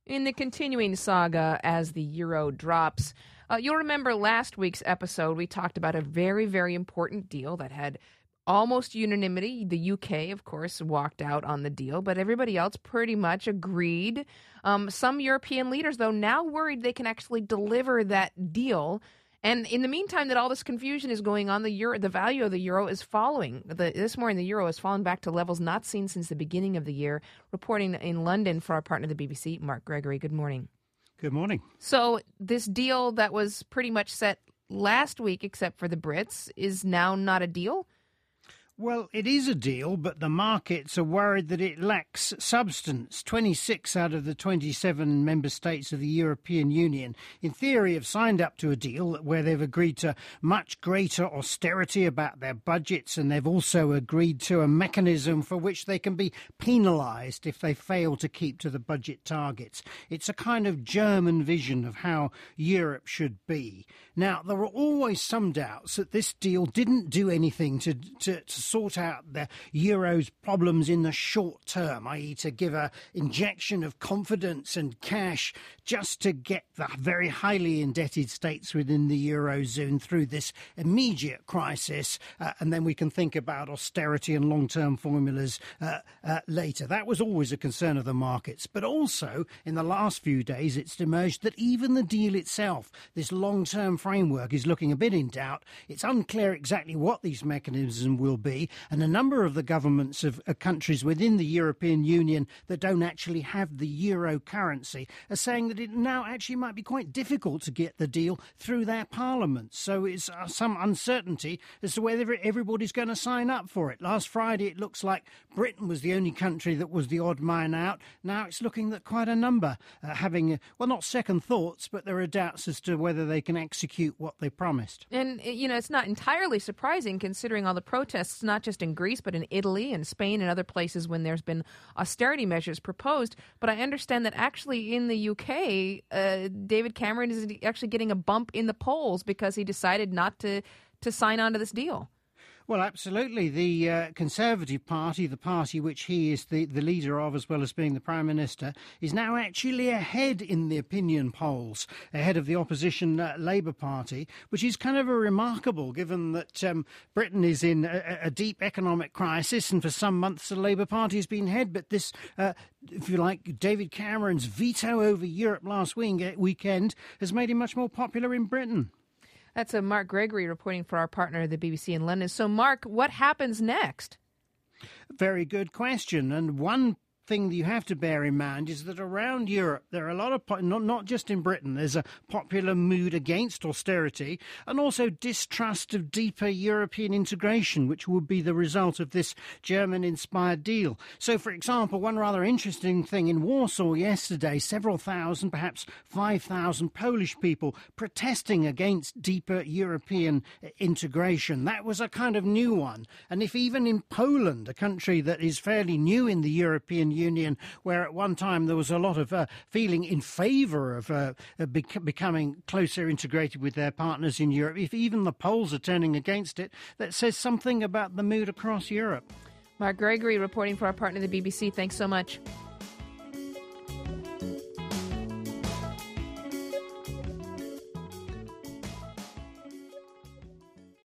In the continuing saga as the euro drops, you'll remember last week's episode, we talked about a very, very important deal that had almost unanimity. The UK, of course, walked out on the deal, but everybody else pretty much agreed. Some European leaders, though, now worried they can actually deliver that deal. And in the meantime that all this confusion is going on, the value of the euro is falling. This morning, the euro has fallen back to levels not seen since the beginning of the year. Reporting in London for our partner, the BBC, Mark Gregory. Good morning. Good morning. So this deal that was pretty much set last week, except for the Brits, is now not a deal? Well, it is a deal, but the markets are worried that it lacks substance. 26 out of the 27 member states of the European Union, in theory, have signed up to a deal where they've agreed to much greater austerity about their budgets, and they've also agreed to a mechanism for which they can be penalised if they fail to keep to the budget targets. It's a kind of German vision of how Europe should be. Now, there are always some doubts that this deal didn't do anything to sort out the euro's problems in the short term, i.e. to give an injection of confidence and cash just to get the very highly indebted states within the eurozone through this immediate crisis, and then we can think about austerity and long-term formulas later. That was always a concern of the markets. But also, in the last few days, it's emerged that even the deal itself, this long-term framework, is looking a bit in doubt. It's unclear exactly what these mechanisms will be. And a number of the governments of countries within the European Union that don't actually have the euro currency are saying that it now actually might be quite difficult to get the deal through their parliaments. So it's some uncertainty as to whether everybody's going to sign up for it. Last Friday, it looks like Britain was the only country that was the odd man out. Now it's looking that quite a number having, well, not second thoughts, but there are doubts as to whether they can execute what they promised. And, you know, it's not entirely surprising considering all the protests, not just in Greece, but in Italy and Spain and other places when there's been austerity measures proposed. But I understand that actually in the UK, David Cameron is actually getting a bump in the polls because he decided not to sign on to this deal. Well, absolutely. The Conservative Party, the party which he is the leader of as well as being the Prime Minister, is now actually ahead in the opinion polls, ahead of the opposition Labour Party, which is kind of a remarkable given that Britain is in a deep economic crisis and for some months the Labour Party has been ahead. But this, if you like, David Cameron's veto over Europe last weekend has made him much more popular in Britain. That's Mark Gregory reporting for our partner, the BBC in London. So, Mark, what happens next? Very good question. And one thing that you have to bear in mind is that around Europe there are a lot of, not just in Britain, there's a popular mood against austerity and also distrust of deeper European integration, which would be the result of this German-inspired deal. So, for example, one rather interesting thing in Warsaw yesterday, several thousand, perhaps 5,000 Polish people protesting against deeper European integration. That was a kind of new one. And if even in Poland, a country that is fairly new in the European Union, where at one time there was a lot of feeling in favour of becoming closer integrated with their partners in Europe, if even the Poles are turning against it, that says something about the mood across Europe. Mark Gregory reporting for our partner, the BBC. Thanks so much.